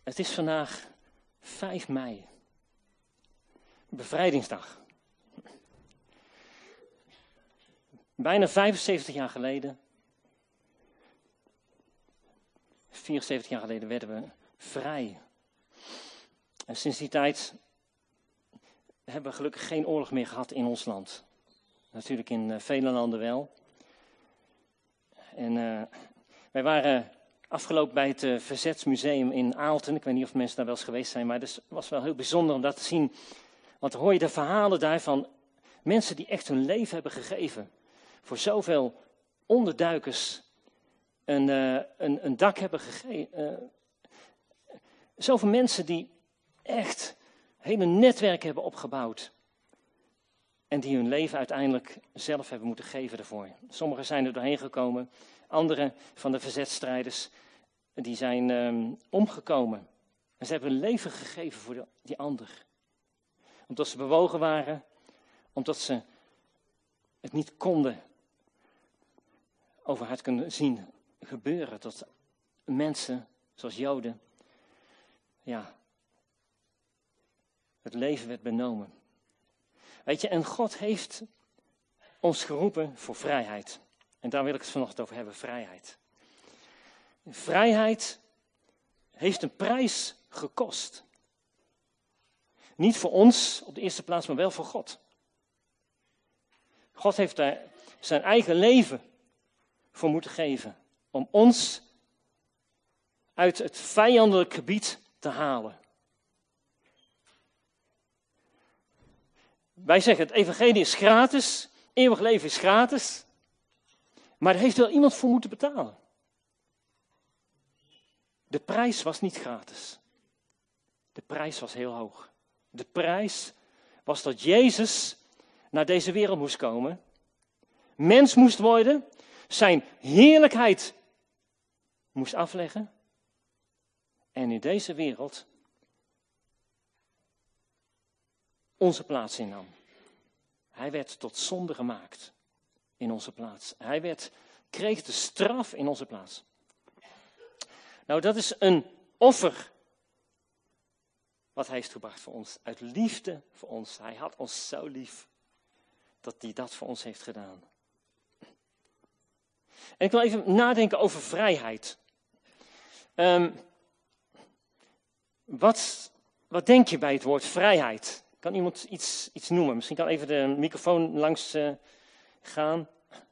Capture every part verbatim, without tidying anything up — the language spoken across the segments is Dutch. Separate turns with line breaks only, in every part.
Het is vandaag vijf mei. Bevrijdingsdag. Bijna vijfenzeventig jaar geleden, vierenzeventig jaar geleden werden we vrij. En sinds die tijd hebben we gelukkig geen oorlog meer gehad in ons land. Natuurlijk in uh, vele landen wel. En uh, wij waren afgelopen bij het uh, Verzetsmuseum in Aalten. Ik weet niet of mensen daar wel eens geweest zijn, maar het was wel heel bijzonder om dat te zien. Want dan hoor je de verhalen daar van mensen die echt hun leven hebben gegeven. Voor zoveel onderduikers een, uh, een, een dak hebben gegeven. Uh, zoveel mensen die echt hele netwerken hebben opgebouwd. En die hun leven uiteindelijk zelf hebben moeten geven ervoor. Sommigen zijn er doorheen gekomen. Anderen van de verzetstrijders, die zijn um, omgekomen. En ze hebben hun leven gegeven voor de, die ander. Omdat ze bewogen waren. Omdat ze het niet konden over hard kunnen zien gebeuren. Dat mensen, zoals Joden, ja, het leven werd benomen. Weet je, en God heeft ons geroepen voor vrijheid. En daar wil ik het vanochtend over hebben, vrijheid. Vrijheid heeft een prijs gekost. Niet voor ons op de eerste plaats, maar wel voor God. God heeft daar zijn eigen leven voor moeten geven. Om ons uit het vijandelijk gebied te halen. Wij zeggen het evangelie is gratis, eeuwig leven is gratis. Maar er heeft wel iemand voor moeten betalen. De prijs was niet gratis. De prijs was heel hoog. De prijs was dat Jezus naar deze wereld moest komen. Mens moest worden. Zijn heerlijkheid moest afleggen. En in deze wereld onze plaats innam. Hij werd tot zonde gemaakt in onze plaats. Hij werd, kreeg de straf in onze plaats. Nou, dat is een offer wat hij heeft gebracht voor ons. Uit liefde voor ons. Hij had ons zo lief dat hij dat voor ons heeft gedaan. En ik wil even nadenken over vrijheid. Um, wat, wat denk je bij het woord vrijheid? Kan iemand iets, iets noemen? Misschien kan even de microfoon langs uh, gaan.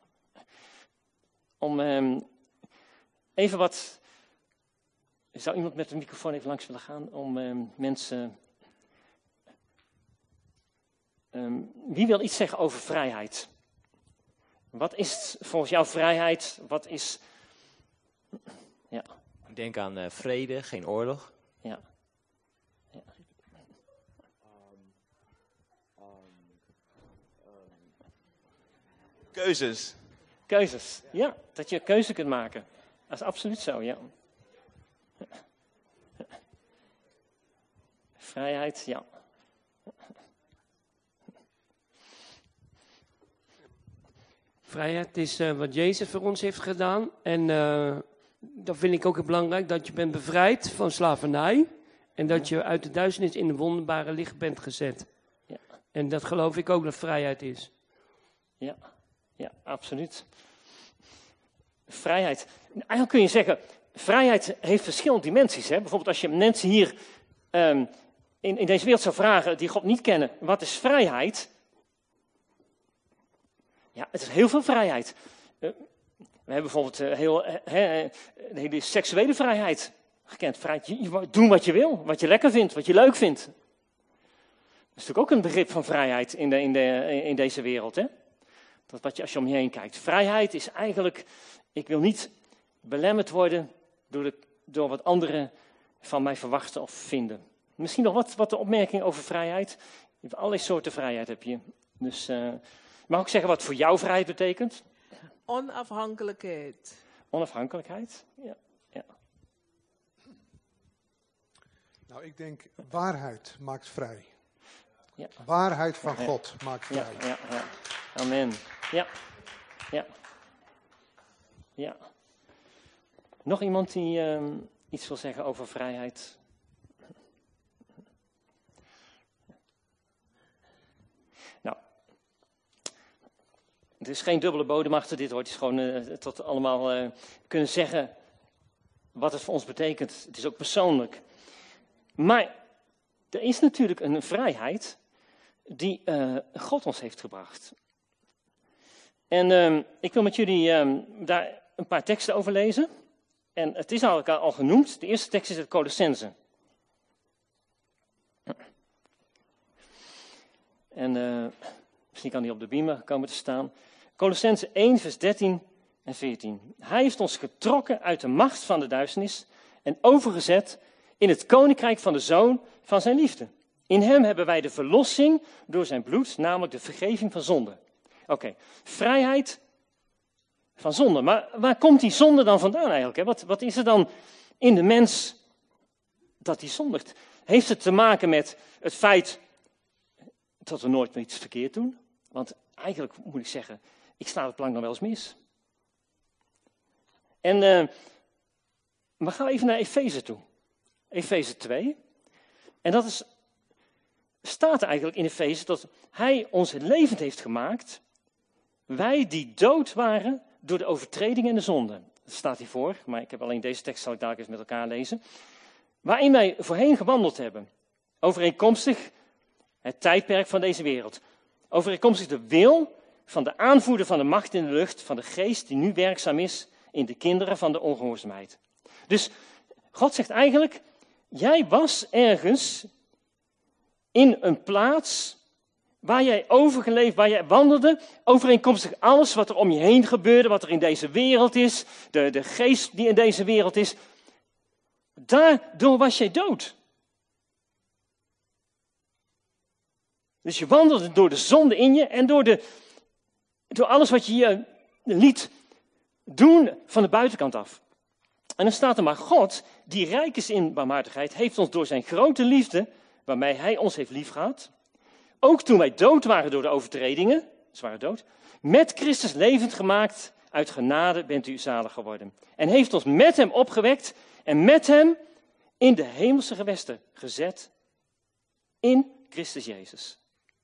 Om um, even wat... Zou iemand met de microfoon even langs willen gaan? Om um, mensen... Um, wie wil iets zeggen over vrijheid? Wat is volgens jou vrijheid? Wat is... Ja.
Ik denk aan uh, vrede, geen oorlog.
Ja. Ja.
Keuzes.
Keuzes, ja. Dat je keuze kunt maken. Dat is absoluut zo, ja. Vrijheid, ja.
Vrijheid is uh, wat Jezus voor ons heeft gedaan. En uh, dat vind ik ook heel belangrijk. Dat je bent bevrijd van slavernij. En dat je uit de duisternis in de wonderbare licht bent gezet.
Ja.
En dat geloof ik ook dat vrijheid is.
Ja, ja, absoluut. Vrijheid. Eigenlijk kun je zeggen, vrijheid heeft verschillende dimensies. Hè? Bijvoorbeeld als je mensen hier um, in, in deze wereld zou vragen die God niet kennen. Wat is vrijheid? Ja, het is heel veel vrijheid. Uh, we hebben bijvoorbeeld uh, heel, uh, uh, de hele seksuele vrijheid gekend. Vrijheid, je, je, doen wat je wil, wat je lekker vindt, wat je leuk vindt. Dat is natuurlijk ook een begrip van vrijheid in, de, in, de, in deze wereld. Hè? Dat wat je, als je om je heen kijkt. Vrijheid is eigenlijk, ik wil niet belemmerd worden door, de, door wat anderen van mij verwachten of vinden. Misschien nog wat, wat de opmerking over vrijheid. Je hebt allerlei soorten vrijheid heb je. Dus... Uh, Mag ik zeggen wat voor jou vrijheid betekent?
Onafhankelijkheid.
Onafhankelijkheid, ja. ja.
Nou, ik denk waarheid maakt vrij.
Ja.
Waarheid van
ja.
God maakt vrij.
Ja, ja, ja. Amen. Ja, ja. Ja. Nog iemand die um, iets wil zeggen over vrijheid? Er is geen dubbele bodem achter dit hoor. Het is gewoon uh, tot allemaal uh, kunnen zeggen wat het voor ons betekent. Het is ook persoonlijk. Maar er is natuurlijk een vrijheid die uh, God ons heeft gebracht. En uh, ik wil met jullie uh, daar een paar teksten over lezen. En het is al, al genoemd. De eerste tekst is uit Colossense. En uh, misschien kan die op de beamer komen te staan. Colossense één, vers dertien en veertien. Hij heeft ons getrokken uit de macht van de duisternis en overgezet in het koninkrijk van de Zoon van zijn liefde. In hem hebben wij de verlossing door zijn bloed, namelijk de vergeving van zonde. Oké, okay. Vrijheid van zonde. Maar waar komt die zonde dan vandaan eigenlijk? Hè? Wat, wat is er dan in de mens dat die zondigt? Heeft het te maken met het feit dat we nooit meer iets verkeerd doen? Want eigenlijk moet ik zeggen, ik sla het plank nog wel eens mis. En, uh, maar gaan we even naar Efeze toe. Efeze twee. En dat is, staat er eigenlijk in Efeze dat hij ons levend heeft gemaakt. Wij die dood waren door de overtreding en de zonde. Dat staat hiervoor, maar ik heb alleen deze tekst, zal ik daar eens met elkaar lezen. Waarin wij voorheen gewandeld hebben. Overeenkomstig het tijdperk van deze wereld. Overeenkomstig de wil van de aanvoerder van de macht in de lucht, van de geest die nu werkzaam is in de kinderen van de ongehoorzaamheid. Dus God zegt eigenlijk, jij was ergens in een plaats waar jij overgeleefd, waar jij wandelde, overeenkomstig alles wat er om je heen gebeurde, wat er in deze wereld is, de, de geest die in deze wereld is. Daardoor was jij dood. Dus je wandelde door de zonde in je en door, de, door alles wat je je liet doen van de buitenkant af. En dan staat er maar, God, die rijk is in barmhartigheid, heeft ons door zijn grote liefde, waarmee hij ons heeft liefgehad, ook toen wij dood waren door de overtredingen, ze waren dood, met Christus levend gemaakt, uit genade bent u zalig geworden. En heeft ons met hem opgewekt en met hem in de hemelse gewesten gezet, in Christus Jezus.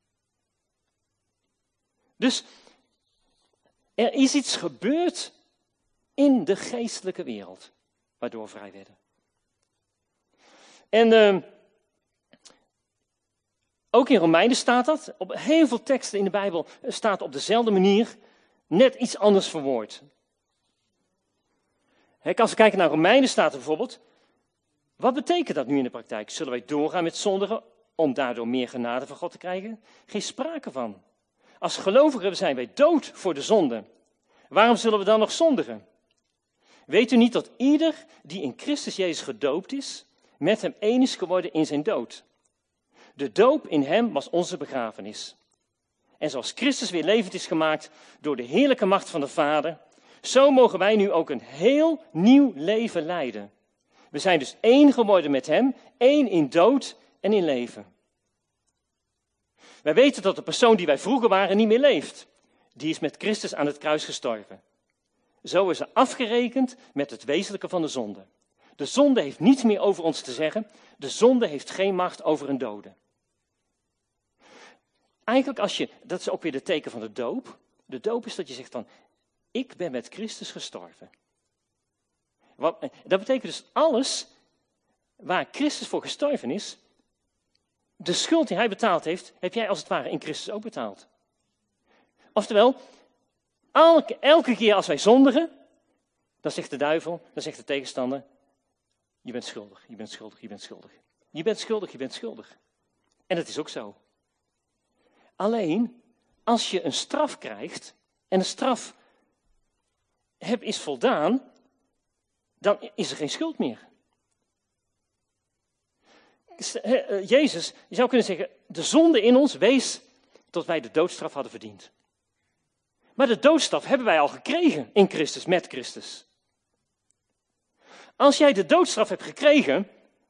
Dus er is iets gebeurd in de geestelijke wereld, waardoor we vrij werden. En uh, ook in Romeinen staat dat, op heel veel teksten in de Bijbel staat op dezelfde manier, net iets anders verwoord. He, als we kijken naar Romeinen staat er bijvoorbeeld, wat betekent dat nu in de praktijk? Zullen wij doorgaan met zondigen om daardoor meer genade van God te krijgen? Geen sprake van. Als gelovigen zijn wij dood voor de zonde. Waarom zullen we dan nog zondigen? Weet u niet dat ieder die in Christus Jezus gedoopt is, met hem één is geworden in zijn dood? De doop in hem was onze begrafenis. En zoals Christus weer levend is gemaakt door de heerlijke macht van de Vader, zo mogen wij nu ook een heel nieuw leven leiden. We zijn dus één geworden met hem, één in dood en in leven. Wij weten dat de persoon die wij vroeger waren niet meer leeft. Die is met Christus aan het kruis gestorven. Zo is er afgerekend met het wezenlijke van de zonde. De zonde heeft niets meer over ons te zeggen. De zonde heeft geen macht over een dode. Eigenlijk als je, dat is ook weer de teken van de doop. De doop is dat je zegt van, ik ben met Christus gestorven. Wat, dat betekent dus alles waar Christus voor gestorven is, de schuld die hij betaald heeft, heb jij als het ware in Christus ook betaald. Oftewel, elke, elke keer als wij zondigen, dan zegt de duivel, dan zegt de tegenstander, je bent schuldig, je bent schuldig, je bent schuldig. Je bent schuldig, je bent schuldig. En dat is ook zo. Alleen, als je een straf krijgt, en de straf heb, is voldaan, dan is er geen schuld meer. Jezus, je zou kunnen zeggen, de zonde in ons wees tot wij de doodstraf hadden verdiend. Maar de doodstraf hebben wij al gekregen in Christus, met Christus. Als jij de doodstraf hebt gekregen,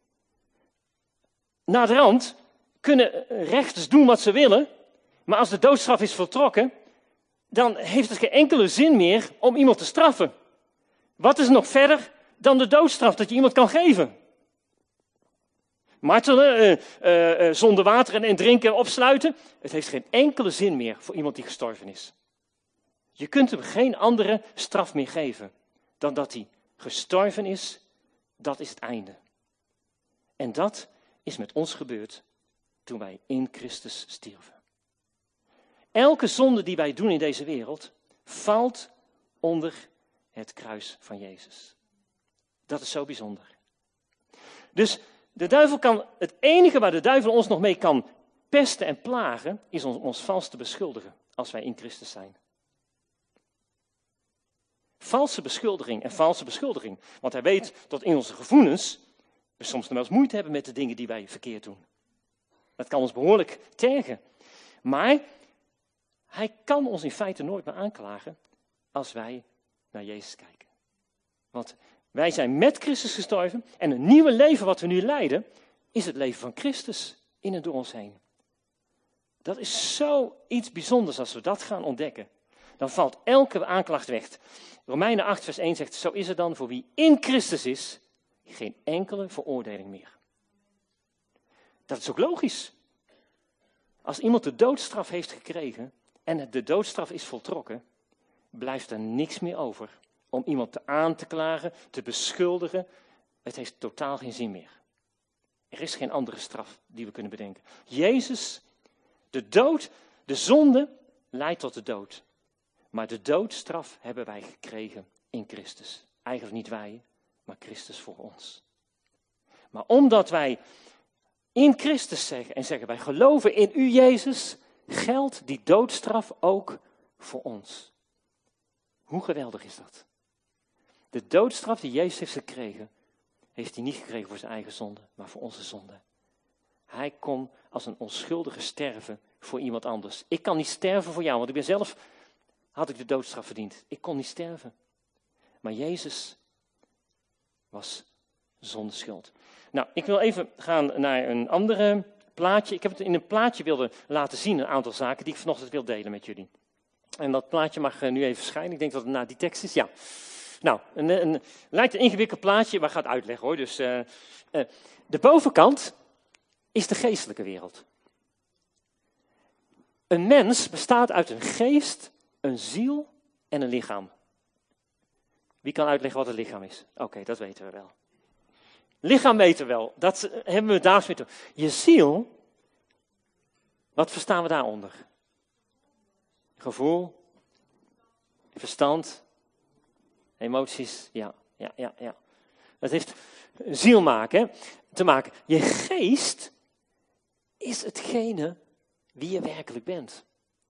naderhand kunnen rechters doen wat ze willen, maar als de doodstraf is voltrokken, dan heeft het geen enkele zin meer om iemand te straffen. Wat is nog verder dan de doodstraf dat je iemand kan geven? Martelen, uh, uh, uh, zonder water en, en drinken opsluiten. Het heeft geen enkele zin meer voor iemand die gestorven is. Je kunt hem geen andere straf meer geven dan dat hij gestorven is. Dat is het einde. En dat is met ons gebeurd toen wij in Christus stierven. Elke zonde die wij doen in deze wereld valt onder het kruis van Jezus. Dat is zo bijzonder. Dus de duivel kan, het enige waar de duivel ons nog mee kan pesten en plagen, is ons, ons vals te beschuldigen als wij in Christus zijn. Valse beschuldiging en valse beschuldiging. Want hij weet dat in onze gevoelens we soms nog wel eens moeite hebben met de dingen die wij verkeerd doen. Dat kan ons behoorlijk tergen. Maar hij kan ons in feite nooit meer aanklagen als wij naar Jezus kijken. Want wij zijn met Christus gestorven en een nieuwe leven wat we nu leiden, is het leven van Christus in en door ons heen. Dat is zoiets bijzonders als we dat gaan ontdekken. Dan valt elke aanklacht weg. Romeinen acht vers één zegt, zo is het dan voor wie in Christus is, geen enkele veroordeling meer. Dat is ook logisch. Als iemand de doodstraf heeft gekregen en de doodstraf is voltrokken, blijft er niks meer over om iemand te aan te klagen, te beschuldigen. Het heeft totaal geen zin meer. Er is geen andere straf die we kunnen bedenken. Jezus, de dood, de zonde leidt tot de dood. Maar de doodstraf hebben wij gekregen in Christus. Eigenlijk niet wij, maar Christus voor ons. Maar omdat wij in Christus zeggen en zeggen wij geloven in u Jezus, geldt die doodstraf ook voor ons. Hoe geweldig is dat? De doodstraf die Jezus heeft gekregen, heeft hij niet gekregen voor zijn eigen zonde, maar voor onze zonde. Hij kon als een onschuldige sterven voor iemand anders. Ik kan niet sterven voor jou, want ik ben zelf, had ik de doodstraf verdiend. Ik kon niet sterven. Maar Jezus was zonder schuld. Nou, ik wil even gaan naar een andere plaatje. Ik heb het in een plaatje willen laten zien, een aantal zaken die ik vanochtend wil delen met jullie. En dat plaatje mag nu even verschijnen. Ik denk dat het na die tekst is. Ja. Nou, een, een, lijkt een ingewikkeld plaatje, maar ik ga het uitleggen hoor. Dus uh, uh, de bovenkant is de geestelijke wereld. Een mens bestaat uit een geest, een ziel en een lichaam. Wie kan uitleggen wat het lichaam is? Oké, okay, dat weten we wel. Lichaam weten we wel. Dat hebben we daags mee te doen. Je ziel, wat verstaan we daaronder? Gevoel, verstand, emoties, ja, ja, ja, ja. Dat heeft ziel maken, te maken. Je geest is hetgene wie je werkelijk bent.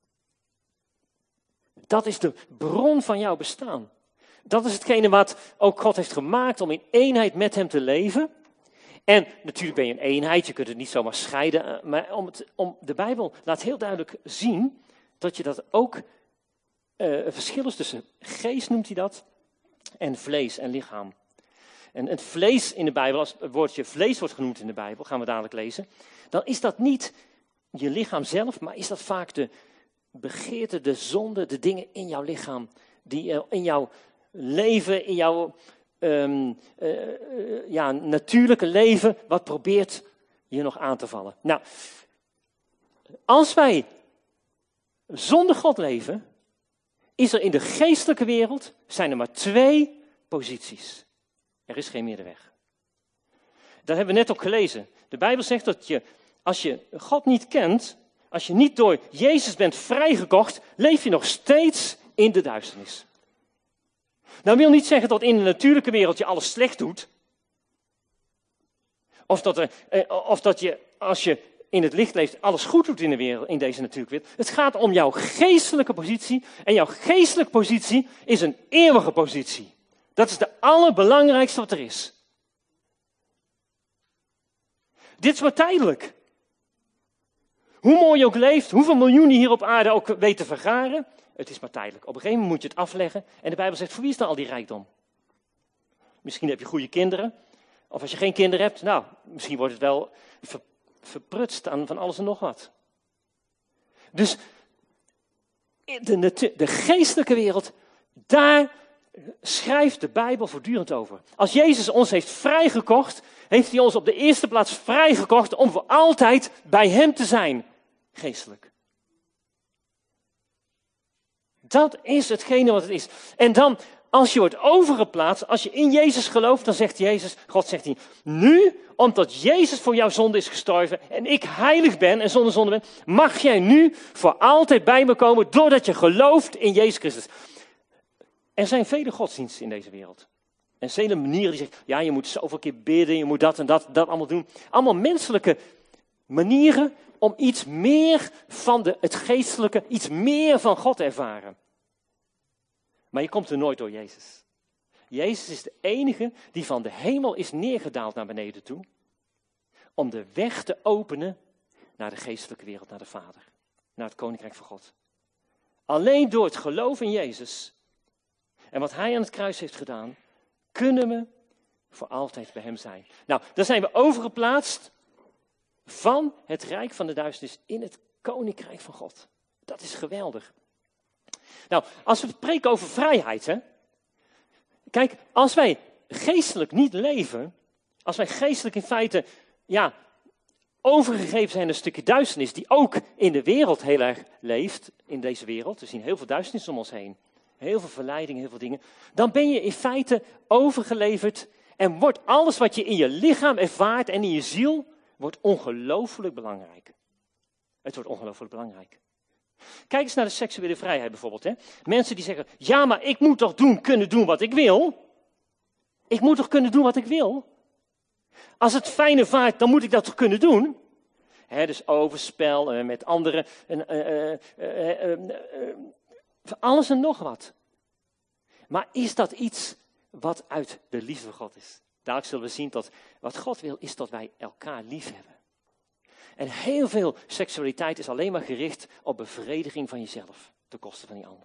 Dat is de bron van jouw bestaan. Dat is hetgene wat ook God heeft gemaakt om in eenheid met hem te leven. En natuurlijk ben je een eenheid, je kunt het niet zomaar scheiden. Maar om het, om, de Bijbel laat heel duidelijk zien dat je dat ook uh, een verschil is tussen geest, noemt hij dat, en vlees en lichaam. En het vlees in de Bijbel, als het woordje vlees wordt genoemd in de Bijbel, gaan we dadelijk lezen, dan is dat niet je lichaam zelf, maar is dat vaak de begeerte, de zonde, de dingen in jouw lichaam, die uh, in jouw leven, in jouw um, uh, uh, ja, natuurlijke leven, wat probeert je nog aan te vallen. Nou, als wij zonder God leven, is er in de geestelijke wereld, zijn er maar twee posities. Er is geen middenweg. Dat hebben we net ook gelezen. De Bijbel zegt dat je, als je God niet kent, als je niet door Jezus bent vrijgekocht, leef je nog steeds in de duisternis. Nou wil niet zeggen dat in de natuurlijke wereld je alles slecht doet. Of dat, er, of dat je, als je in het licht leeft, alles goed doet in, de wereld, in deze natuurlijke wereld. Het gaat om jouw geestelijke positie. En jouw geestelijke positie is een eeuwige positie. Dat is de allerbelangrijkste wat er is. Dit is maar tijdelijk. Hoe mooi je ook leeft, hoeveel miljoenen hier op aarde ook weet te vergaren, het is maar tijdelijk. Op een gegeven moment moet je het afleggen. En de Bijbel zegt, voor wie is dan al die rijkdom? Misschien heb je goede kinderen. Of als je geen kinderen hebt, nou, misschien wordt het wel ver, verprutst aan van alles en nog wat. Dus de, de, de geestelijke wereld, daar schrijft de Bijbel voortdurend over. Als Jezus ons heeft vrijgekocht, heeft hij ons op de eerste plaats vrijgekocht om voor altijd bij hem te zijn. Geestelijk. Dat is hetgene wat het is. En dan, als je wordt overgeplaatst, als je in Jezus gelooft, dan zegt Jezus, God zegt hij, nu, omdat Jezus voor jouw zonde is gestorven en ik heilig ben en zonder zonde ben, mag jij nu voor altijd bij me komen doordat je gelooft in Jezus Christus. Er zijn vele godsdiensten in deze wereld. En vele manieren die zeggen, ja, je moet zoveel keer bidden, je moet dat en dat, dat allemaal doen. Allemaal menselijke manieren om iets meer van de, het geestelijke, iets meer van God te ervaren. Maar je komt er nooit door Jezus. Jezus is de enige die van de hemel is neergedaald naar beneden toe. Om de weg te openen naar de geestelijke wereld, naar de Vader. Naar het Koninkrijk van God. Alleen door het geloof in Jezus en wat Hij aan het kruis heeft gedaan, kunnen we voor altijd bij Hem zijn. Nou, dan zijn we overgeplaatst van het rijk van de duisternis in het Koninkrijk van God. Dat is geweldig. Nou, als we spreken over vrijheid, hè. Kijk, als wij geestelijk niet leven, als wij geestelijk in feite, ja, overgegeven zijn aan een stukje duisternis, die ook in de wereld heel erg leeft, in deze wereld, we zien heel veel duisternis om ons heen, heel veel verleiding, heel veel dingen, dan ben je in feite overgeleverd en wordt alles wat je in je lichaam ervaart en in je ziel, wordt ongelooflijk belangrijk. Het wordt ongelooflijk belangrijk. Kijk eens naar de seksuele vrijheid bijvoorbeeld. Hè? Mensen die zeggen, ja, maar ik moet toch doen, kunnen doen wat ik wil? Ik moet toch kunnen doen wat ik wil? Als het fijne vaart, dan moet ik dat toch kunnen doen? Hè, dus overspel uh, met anderen, uh, uh, uh, uh, uh, uh, alles en nog wat. Maar is dat iets wat uit de liefde van God is? Dadelijk zullen we zien dat wat God wil, is dat wij elkaar lief hebben. En heel veel seksualiteit is alleen maar gericht op bevrediging van jezelf, ten koste van die ander.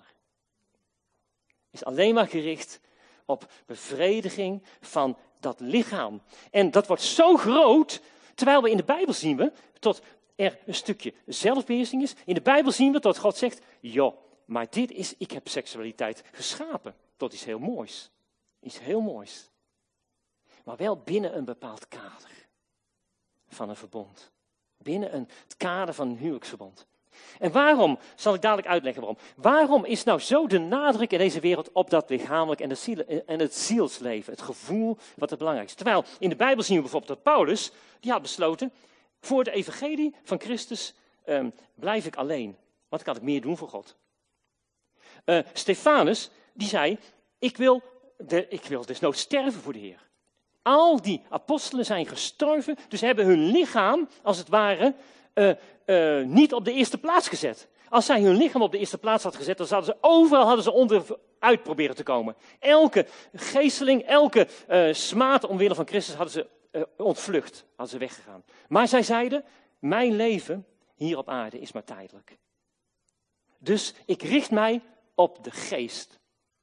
Is alleen maar gericht op bevrediging van dat lichaam. En dat wordt zo groot, terwijl we in de Bijbel zien we, tot er een stukje zelfbeheersing is. In de Bijbel zien we dat God zegt, joh, maar dit is, ik heb seksualiteit geschapen tot iets heel moois. Iets heel moois. Maar wel binnen een bepaald kader van een verbond. Binnen een, het kader van een huwelijksverbond. En waarom, zal ik dadelijk uitleggen waarom. Waarom is nou zo de nadruk in deze wereld op dat lichamelijk en, de ziel, en het zielsleven, het gevoel wat het belangrijkste is. Terwijl in de Bijbel zien we bijvoorbeeld dat Paulus, die had besloten, voor de evangelie van Christus um, blijf ik alleen. Want dan kan ik meer doen voor God. Uh, Stefanus, die zei, ik wil, de, ik wil desnoods sterven voor de Heer. Al die apostelen zijn gestorven, dus hebben hun lichaam, als het ware, uh, uh, niet op de eerste plaats gezet. Als zij hun lichaam op de eerste plaats hadden gezet, dan hadden ze overal hadden ze onderuit proberen te komen. Elke geesteling, elke uh, smaad omwille van Christus hadden ze uh, ontvlucht, hadden ze weggegaan. Maar zij zeiden, mijn leven hier op aarde is maar tijdelijk. Dus ik richt mij op de geest.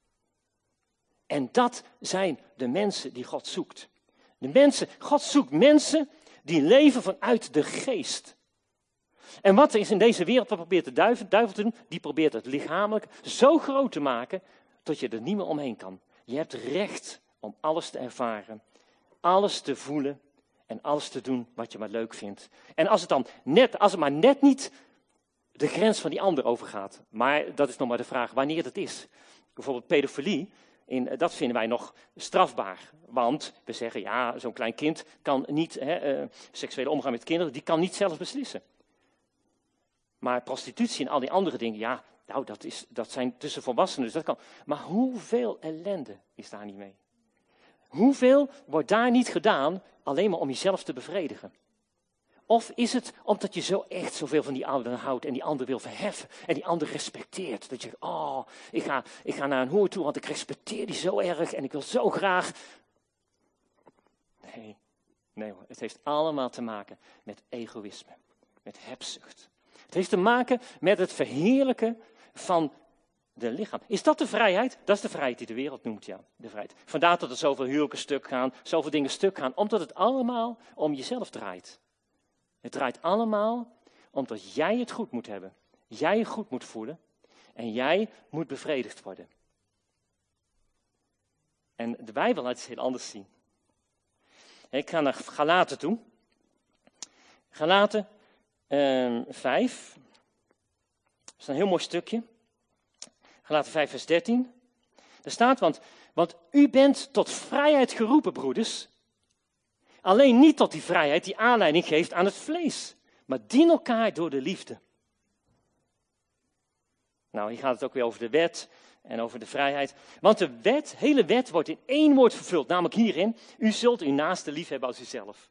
En dat zijn de mensen die God zoekt. De mensen, God zoekt mensen die leven vanuit de geest. En wat er is in deze wereld, wat probeert de duivel, duivel te doen? Die probeert het lichamelijk zo groot te maken, dat je er niet meer omheen kan. Je hebt recht om alles te ervaren, alles te voelen en alles te doen wat je maar leuk vindt. En als het dan net, als het maar net niet de grens van die ander overgaat. Maar dat is nog maar de vraag wanneer dat is. Bijvoorbeeld pedofilie. In, dat vinden wij nog strafbaar. Want we zeggen, ja, zo'n klein kind kan niet, hè, uh, seksuele omgang met kinderen, die kan niet zelf beslissen. Maar prostitutie en al die andere dingen, ja, nou, dat, is, dat zijn tussen volwassenen, dus dat kan. Maar hoeveel ellende is daar niet mee? Hoeveel wordt daar niet gedaan, alleen maar om jezelf te bevredigen? Of is het omdat je zo echt zoveel van die ander houdt en die ander wil verheffen en die ander respecteert. Dat je zegt, oh, ik ga, ik ga naar een hoer toe, want ik respecteer die zo erg en ik wil zo graag. Nee, nee hoor, het heeft allemaal te maken met egoïsme, met hebzucht. Het heeft te maken met het verheerlijken van de lichaam. Is dat de vrijheid? Dat is de vrijheid die de wereld noemt, ja. De vrijheid. Vandaar dat er zoveel huwelijken stuk gaan, zoveel dingen stuk gaan, omdat het allemaal om jezelf draait. Het draait allemaal omdat jij het goed moet hebben. Jij je goed moet voelen. En jij moet bevredigd worden. En de Bijbel laat het heel anders zien. Ik ga naar Galaten toe. Galaten uh, vijf. Dat is een heel mooi stukje. Galaten vijf vers dertien. Daar staat, want, want u bent tot vrijheid geroepen, broeders. Alleen niet tot die vrijheid die aanleiding geeft aan het vlees. Maar dien elkaar door de liefde. Nou, hier gaat het ook weer over de wet en over de vrijheid. Want de wet, hele wet wordt in één woord vervuld. Namelijk hierin, u zult uw naaste lief hebben als uzelf.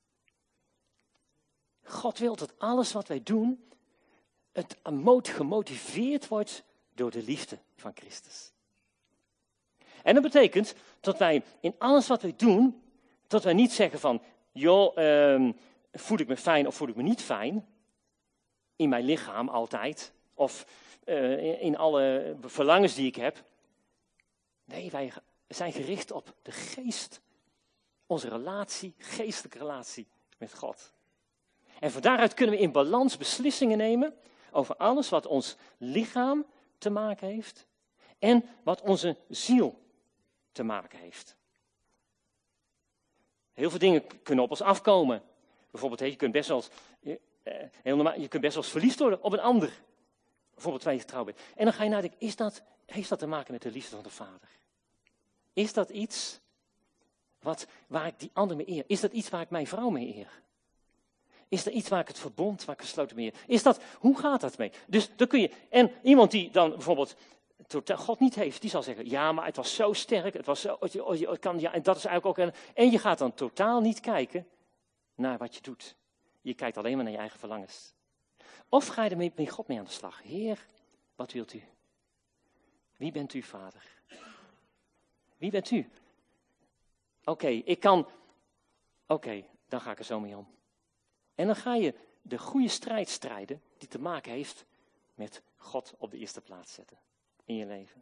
God wil dat alles wat wij doen, het gemotiveerd wordt door de liefde van Christus. En dat betekent dat wij in alles wat wij doen, dat wij niet zeggen van, joh, uh, voel ik me fijn of voel ik me niet fijn? In mijn lichaam altijd. Of uh, in alle verlangens die ik heb. Nee, wij zijn gericht op de geest. Onze relatie, geestelijke relatie met God. En van daaruit kunnen we in balans beslissingen nemen over alles wat ons lichaam te maken heeft. En wat onze ziel te maken heeft. Heel veel dingen kunnen op ons afkomen. Bijvoorbeeld, je kunt best wel eens, heel normaal, je kunt best wel eens verliefd worden op een ander. Bijvoorbeeld terwijl je getrouwd bent. En dan ga je nadenken, is dat, heeft dat te maken met de liefde van de Vader? Is dat iets wat, waar ik die ander mee eer? Is dat iets waar ik mijn vrouw mee eer? Is dat iets waar ik het verbond, waar ik gesloten mee eer? Is dat, hoe gaat dat mee? Dus dan kun je, en iemand die dan bijvoorbeeld totaal God niet heeft, die zal zeggen, ja, maar het was zo sterk, het was zo, je kan, ja, en dat is eigenlijk ook, een, en je gaat dan totaal niet kijken naar wat je doet. Je kijkt alleen maar naar je eigen verlangens. Of ga je er met God mee aan de slag? Heer, wat wilt u? Wie bent u, Vader? Wie bent u? Oké, okay, ik kan, oké, okay, dan ga ik er zo mee om. En dan ga je de goede strijd strijden die te maken heeft met God op de eerste plaats zetten in je leven.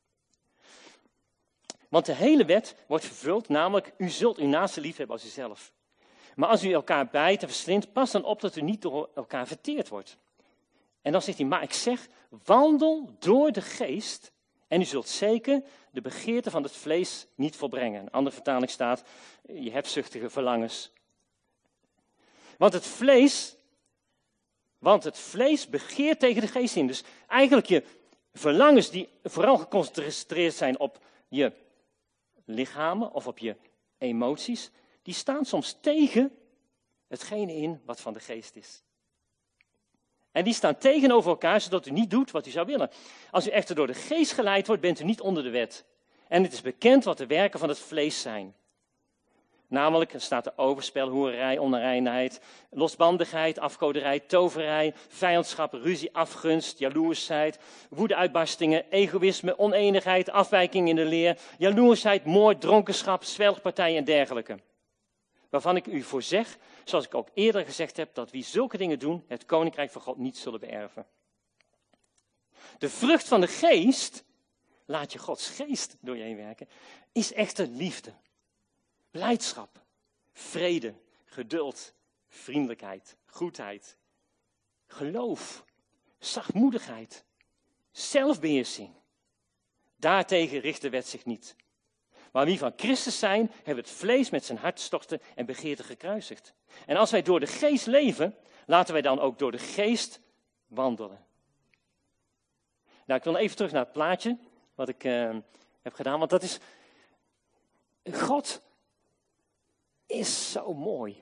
Want de hele wet wordt vervuld, namelijk u zult uw naaste lief hebben als uzelf. Maar als u elkaar bijt en verslindt, pas dan op dat u niet door elkaar verteerd wordt. En dan zegt hij, maar ik zeg, wandel door de geest en u zult zeker de begeerte van het vlees niet volbrengen. Een andere vertaling staat, je hebzuchtige verlangens. Want het vlees, want het vlees begeert tegen de geest in. Dus eigenlijk je verlangens die vooral geconcentreerd zijn op je lichamen of op je emoties, die staan soms tegen hetgene in wat van de geest is. En die staan tegenover elkaar, zodat u niet doet wat u zou willen. Als u echter door de geest geleid wordt, bent u niet onder de wet. En het is bekend wat de werken van het vlees zijn. Namelijk, er staat er overspel, hoererij, onreinheid, losbandigheid, afgoderij, toverij, vijandschap, ruzie, afgunst, jaloersheid, woedeuitbarstingen, egoïsme, oneenigheid, afwijking in de leer, jaloersheid, moord, dronkenschap, zwelgpartijen en dergelijke. Waarvan ik u voor zeg, zoals ik ook eerder gezegd heb, dat wie zulke dingen doen, het koninkrijk van God niet zullen beërven. De vrucht van de geest, laat je Gods geest door je heen werken, is echter liefde. Blijdschap, vrede, geduld, vriendelijkheid, goedheid, geloof, zachtmoedigheid, zelfbeheersing. Daartegen richt de wet zich niet. Maar wie van Christus zijn, hebben het vlees met zijn hartstochten en begeerten gekruisigd. En als wij door de geest leven, laten wij dan ook door de geest wandelen. Nou, ik wil even terug naar het plaatje wat ik uh, heb gedaan, want dat is, God is zo mooi.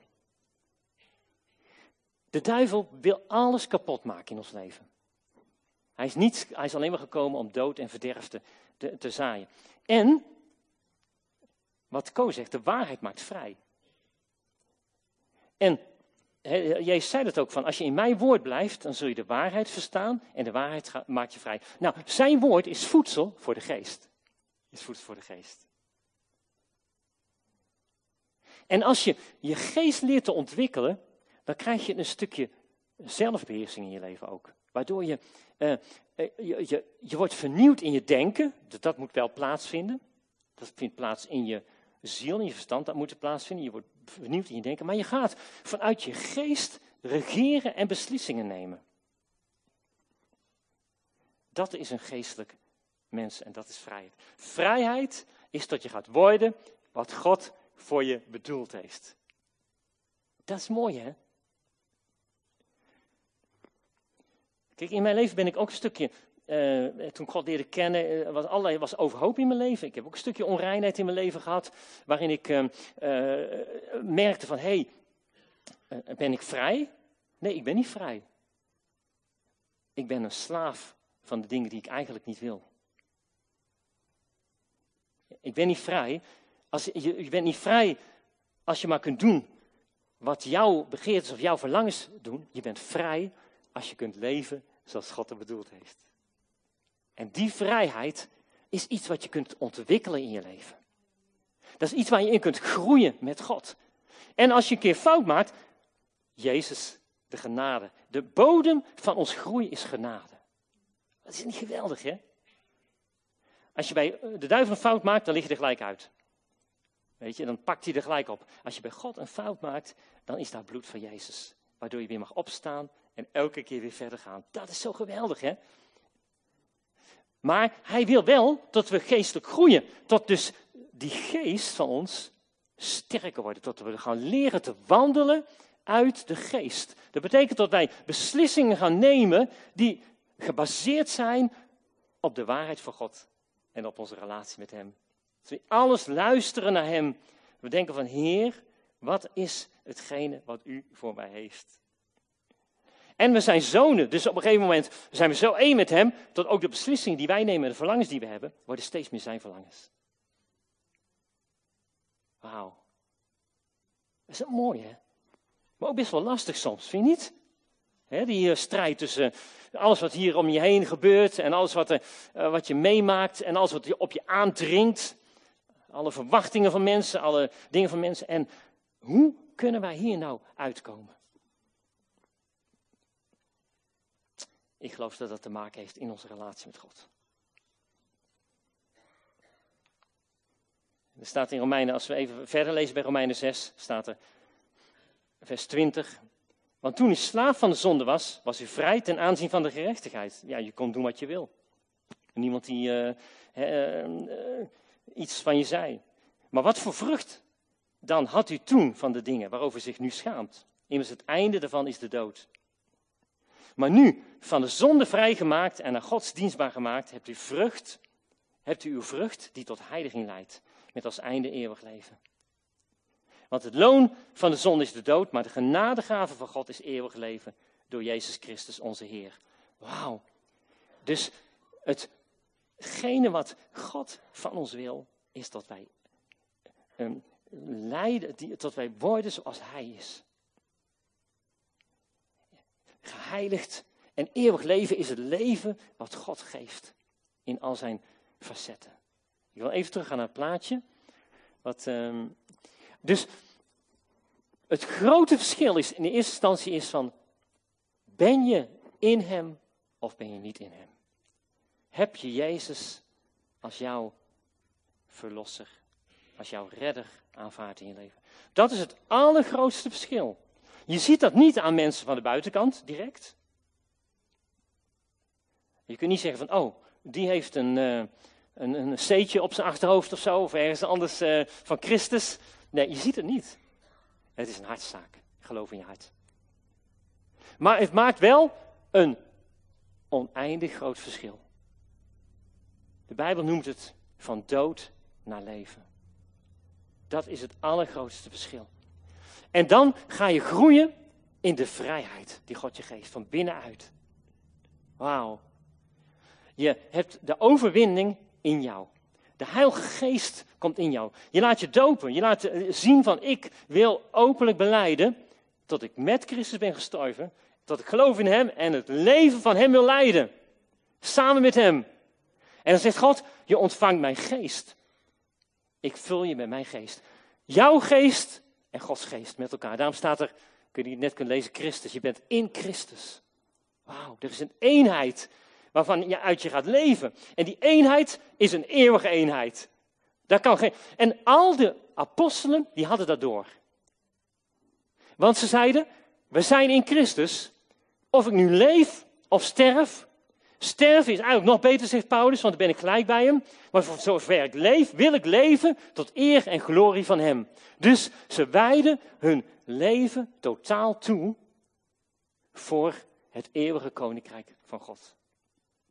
De duivel wil alles kapot maken in ons leven. Hij is, niet, hij is alleen maar gekomen om dood en verderf te, te, te zaaien. En, wat Ko zegt, de waarheid maakt vrij. En he, Jezus zei dat ook van, als je in mijn woord blijft, dan zul je de waarheid verstaan en de waarheid ga, maakt je vrij. Nou, zijn woord is voedsel voor de geest. Is voedsel voor de geest. En als je je geest leert te ontwikkelen, dan krijg je een stukje zelfbeheersing in je leven ook. Waardoor je, uh, je, je, je wordt vernieuwd in je denken, dat, dat moet wel plaatsvinden. Dat vindt plaats in je ziel, in je verstand, dat moet plaatsvinden. Je wordt vernieuwd in je denken, maar je gaat vanuit je geest regeren en beslissingen nemen. Dat is een geestelijk mens en dat is vrijheid. Vrijheid is dat je gaat worden wat God voor je bedoeld heeft. Dat is mooi, hè? Kijk, in mijn leven ben ik ook een stukje uh, toen ik God leerde kennen, uh, was allerlei was overhoop in mijn leven. Ik heb ook een stukje onreinheid in mijn leven gehad, waarin ik uh, uh, merkte van, hé, hey, uh, ben ik vrij? Nee, ik ben niet vrij. Ik ben een slaaf van de dingen die ik eigenlijk niet wil. Ik ben niet vrij. Als, je, je bent niet vrij als je maar kunt doen wat jouw begeertes of jouw verlangens doen. Je bent vrij als je kunt leven zoals God het bedoeld heeft. En die vrijheid is iets wat je kunt ontwikkelen in je leven. Dat is iets waar je in kunt groeien met God. En als je een keer fout maakt, Jezus, de genade. De bodem van ons groei is genade. Dat is niet geweldig, hè? Als je bij de duivel een fout maakt, dan lig je er gelijk uit. Weet je, dan pakt hij er gelijk op. Als je bij God een fout maakt, dan is daar bloed van Jezus. Waardoor je weer mag opstaan en elke keer weer verder gaan. Dat is zo geweldig, hè? Maar hij wil wel dat we geestelijk groeien. Tot dus die geest van ons sterker wordt. Tot we gaan leren te wandelen uit de geest. Dat betekent dat wij beslissingen gaan nemen die gebaseerd zijn op de waarheid van God. En op onze relatie met hem. Dat we alles luisteren naar hem. We denken van, Heer, wat is hetgene wat u voor mij heeft? En we zijn zonen, dus op een gegeven moment zijn we zo één met hem, dat ook de beslissingen die wij nemen en de verlangens die we hebben, worden steeds meer zijn verlangens. Wauw. Dat is mooi, hè? Maar ook best wel lastig soms, vind je niet? He, die uh, strijd tussen alles wat hier om je heen gebeurt en alles wat, uh, wat je meemaakt en alles wat je op je aandringt. Alle verwachtingen van mensen, alle dingen van mensen. En hoe kunnen wij hier nou uitkomen? Ik geloof dat dat te maken heeft in onze relatie met God. Er staat in Romeinen, als we even verder lezen bij Romeinen zes, staat er vers twintig. Want toen u slaaf van de zonde was, was u vrij ten aanzien van de gerechtigheid. Ja, je kon doen wat je wil. Niemand die uh, uh, uh, iets van je zei. Maar wat voor vrucht dan had u toen van de dingen waarover u zich nu schaamt? Immers het einde daarvan is de dood. Maar nu, van de zonde vrijgemaakt en naar Gods dienstbaar gemaakt, hebt u vrucht, hebt u uw vrucht die tot heiliging leidt, met als einde eeuwig leven. Want het loon van de zonde is de dood, maar de genadegave van God is eeuwig leven door Jezus Christus onze Heer. Wauw. Dus hetgene wat God van ons wil, is dat wij um, leiden, die, dat wij worden zoals Hij is. Geheiligd en eeuwig leven is het leven wat God geeft in al zijn facetten. Ik wil even teruggaan naar het plaatje. Wat, um, dus het grote verschil is in de eerste instantie is van, ben je in hem of ben je niet in hem? Heb je Jezus als jouw verlosser, als jouw redder aanvaard in je leven? Dat is het allergrootste verschil. Je ziet dat niet aan mensen van de buitenkant, direct. Je kunt niet zeggen van, oh, die heeft een, uh, een, een C'tje op zijn achterhoofd of zo, of ergens anders uh, van Christus. Nee, je ziet het niet. Het is een hartzaak. Geloof in je hart. Maar het maakt wel een oneindig groot verschil. De Bijbel noemt het van dood naar leven. Dat is het allergrootste verschil. En dan ga je groeien in de vrijheid die God je geeft, van binnenuit. Wauw. Je hebt de overwinning in jou. De Heilige Geest komt in jou. Je laat je dopen. Je laat zien van, ik wil openlijk belijden tot ik met Christus ben gestorven. Dat ik geloof in hem en het leven van hem wil leiden. Samen met hem. En dan zegt God, je ontvangt mijn geest. Ik vul je met mijn geest. Jouw geest en Gods geest met elkaar. Daarom staat er, kun je het net kunnen lezen, Christus. Je bent in Christus. Wauw, er is een eenheid waarvan je uit je gaat leven. En die eenheid is een eeuwige eenheid. Daar kan geen... En al de apostelen, die hadden dat door. Want ze zeiden, we zijn in Christus. Of ik nu leef of sterf. Sterven is eigenlijk nog beter, zegt Paulus, want dan ben ik gelijk bij hem. Maar voor zover ik leef, wil ik leven tot eer en glorie van hem. Dus ze wijden hun leven totaal toe voor het eeuwige koninkrijk van God.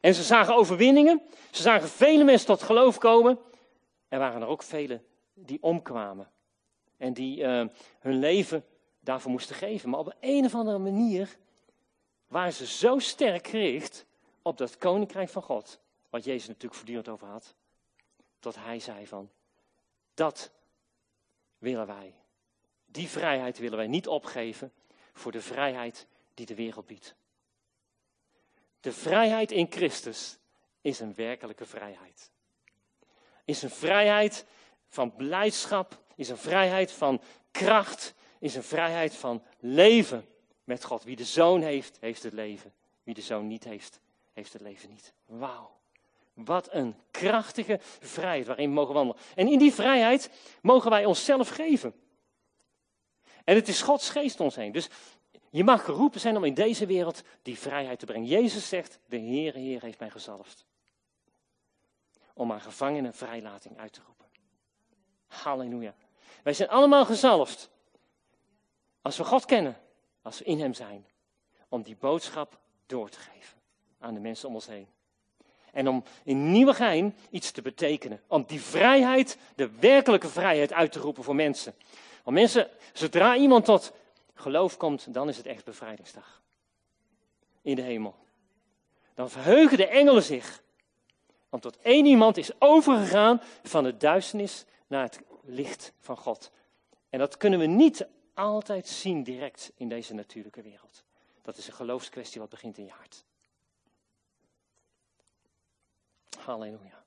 En ze zagen overwinningen. Ze zagen vele mensen tot geloof komen. Er waren er ook velen die omkwamen. En die uh, hun leven daarvoor moesten geven. Maar op een of andere manier waren ze zo sterk gericht op dat koninkrijk van God. Wat Jezus natuurlijk voortdurend over had. Dat hij zei van, dat willen wij. Die vrijheid willen wij niet opgeven voor de vrijheid die de wereld biedt. De vrijheid in Christus is een werkelijke vrijheid. Is een vrijheid van blijdschap, is een vrijheid van kracht, is een vrijheid van leven met God. Wie de Zoon heeft, heeft het leven. Wie de Zoon niet heeft, heeft het leven niet. Wauw. Wat een krachtige vrijheid waarin we mogen wandelen. En in die vrijheid mogen wij onszelf geven. En het is Gods geest ons heen. Dus je mag geroepen zijn om in deze wereld die vrijheid te brengen. Jezus zegt, de Heere, Heer heeft mij gezalfd. Om aan gevangenen vrijlating uit te roepen. Halleluja. Wij zijn allemaal gezalfd. Als we God kennen, als we in hem zijn. Om die boodschap door te geven aan de mensen om ons heen. En om in Nieuwegein iets te betekenen. Om die vrijheid, de werkelijke vrijheid uit te roepen voor mensen. Want mensen, zodra iemand tot geloof komt, dan is het echt bevrijdingsdag. In de hemel. Dan verheugen de engelen zich. Want tot één iemand is overgegaan van de duisternis naar het licht van God. En dat kunnen we niet altijd zien direct in deze natuurlijke wereld. Dat is een geloofskwestie wat begint in je hart. Halleluja.